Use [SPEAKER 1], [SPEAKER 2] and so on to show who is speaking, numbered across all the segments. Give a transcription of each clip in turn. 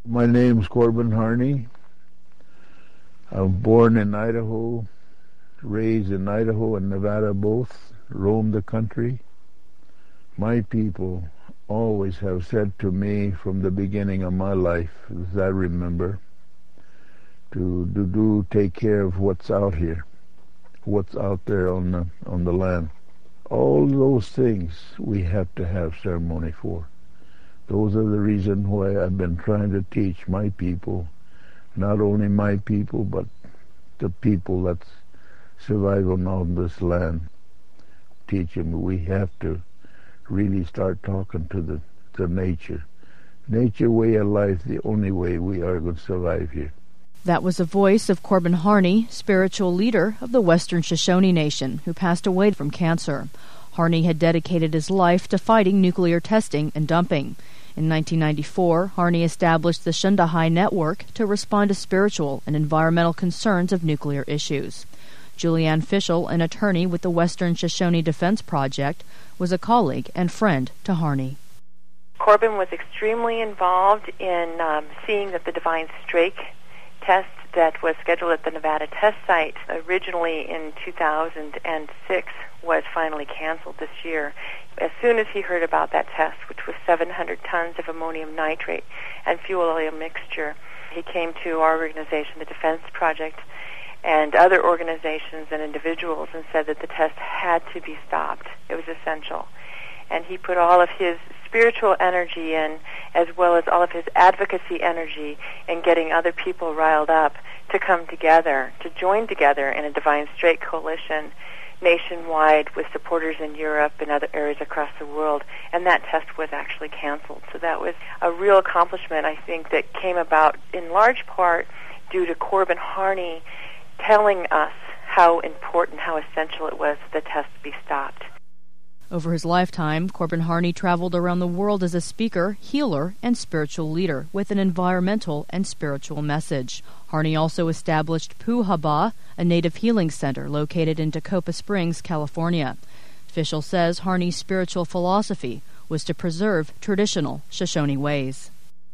[SPEAKER 1] My name's Corbin Harney. I'm born in Idaho, raised in Idaho and Nevada both, roamed the country. My people always have said to me from the beginning of my life, as I remember, to take care of what's out here, what's out there on the land. All those things we have to have ceremony for. Those are the reasons why I've been trying to teach my people, not only my people, but the people that's surviving on this land. Teach them we have to really start talking to the nature. Nature way of life, the only way we are going to survive here.
[SPEAKER 2] That was the voice of Corbin Harney, spiritual leader of the Western Shoshone Nation, who passed away from cancer. Harney had dedicated his life to fighting nuclear testing and dumping. In 1994, Harney established the Shundahai Network to respond to spiritual and environmental concerns of nuclear issues. Julianne Fischel, an attorney with the Western Shoshone Defense Project, was a colleague and friend to Harney.
[SPEAKER 3] Corbin was extremely involved in seeing that the Divine Strake test that was scheduled at the Nevada test site originally in 2006 was finally canceled this year. As soon as he heard about that test, which was 700 tons of ammonium nitrate and fuel oil mixture, he came to our organization, the Defense Project, and other organizations and individuals and said that the test had to be stopped. It was essential. And he put all of his spiritual energy in, as well as all of his advocacy energy in getting other people riled up to come together, to join together in a Divine Strake coalition nationwide with supporters in Europe and other areas across the world, and that test was actually canceled. So that was a real accomplishment, I think, that came about in large part due to Corbin Harney telling us how important, how essential it was that the test be stopped.
[SPEAKER 2] Over his lifetime, Corbin Harney traveled around the world as a speaker, healer, and spiritual leader with an environmental and spiritual message. Harney also established Puuhaaba, a native healing center located in Tacoma Springs, California. Fischel says Harney's spiritual philosophy was to preserve traditional Shoshone ways.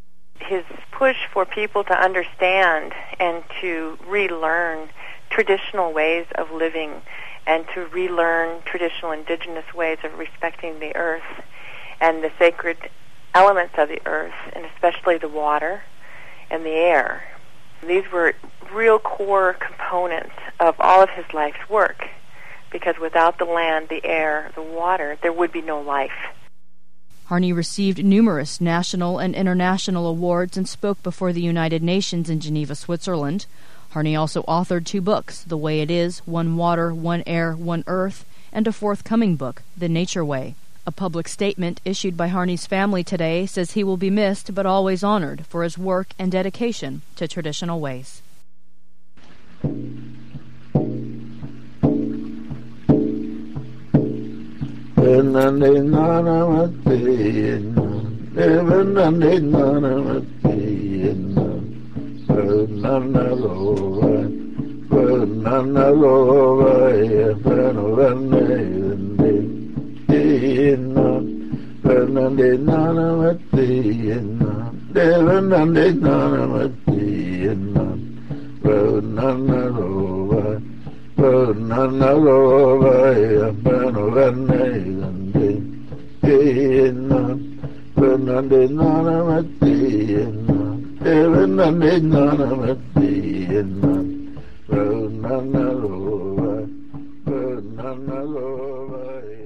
[SPEAKER 3] His push for people to understand and to relearn traditional ways of living and to relearn traditional indigenous ways of respecting the earth and the sacred elements of the earth, and especially the water and the air. These were real core components of all of his life's work, because without the land, the air, the water, there would be no life.
[SPEAKER 2] Harney received numerous national and international awards and spoke before the United Nations in Geneva, Switzerland. Harney also authored 2 books, The Way It Is, One Water, One Air, One Earth, and a forthcoming book, The Nature Way. A public statement issued by Harney's family today says he will be missed but always honored for his work and dedication to traditional ways.
[SPEAKER 1] Nana